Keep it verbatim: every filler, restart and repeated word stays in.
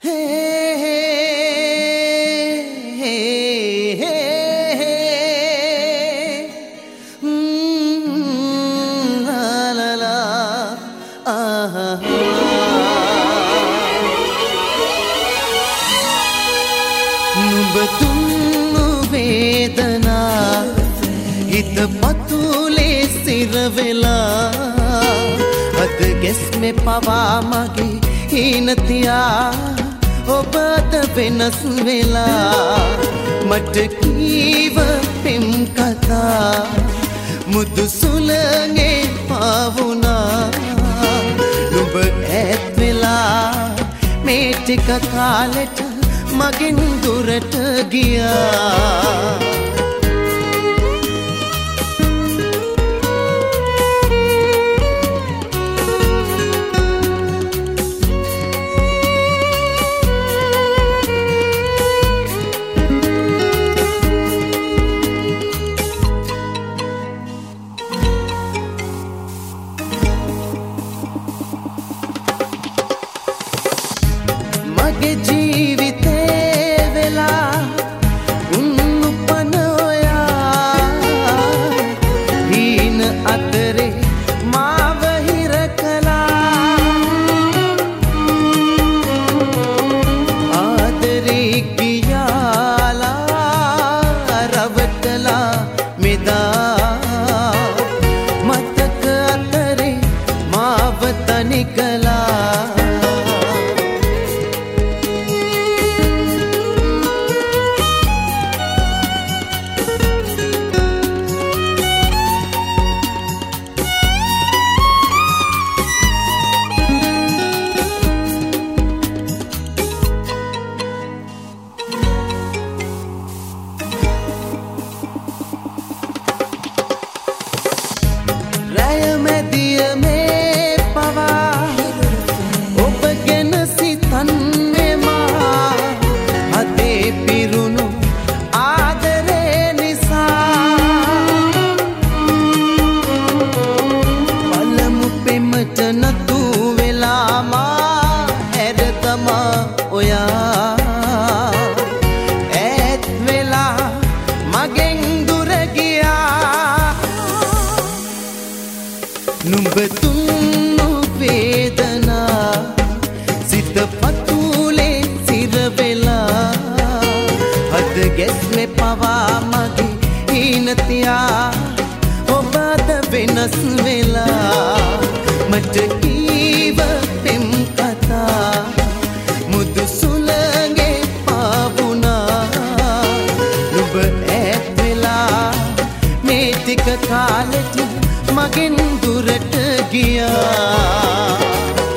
නුඹතුන්නු වේදනා හිත පතුලේ සිර වෙලා අද ගැස්මේ පවා මගේ හිනතියා ඔබද වෙනස් වෙලා මට කීව පෙම් කතා මුදු සුළඟේ පාවුනා නුඹ ඈත් වෙලා මේ ටික කාලෙට මගෙන් දුරට ගියා මගේ ජීවිතේ වෙලා උන්නු පන ඔයා හීන අතරේ මාව හිර කළා ආදරේ කියාලා රවටලා මෙදා මතක අතරේ මාව තනි කළා රැයමැදිය මේ පවා ඔබ ගැන සිතන්නේ මා අතේ පිරුණු ආදරේ නිසා පළමු පෙමට නතු වෙලා මා හැර තමා ඔයා ඈත් වෙලා මගෙන් දුර ගියා නුඹතුන්නු වේදනා සිත පතුලේ සිර වෙලා අද ගැස්මේ පවා මගේ හිනතියා ඔබද වෙනස් වෙලා මට කීව පෙම් කතා මුදු සුළඟේ පාවුනා නුඹ ඈත් වෙලා මේ ටික කාලෙට මගෙන් දුරට ගියා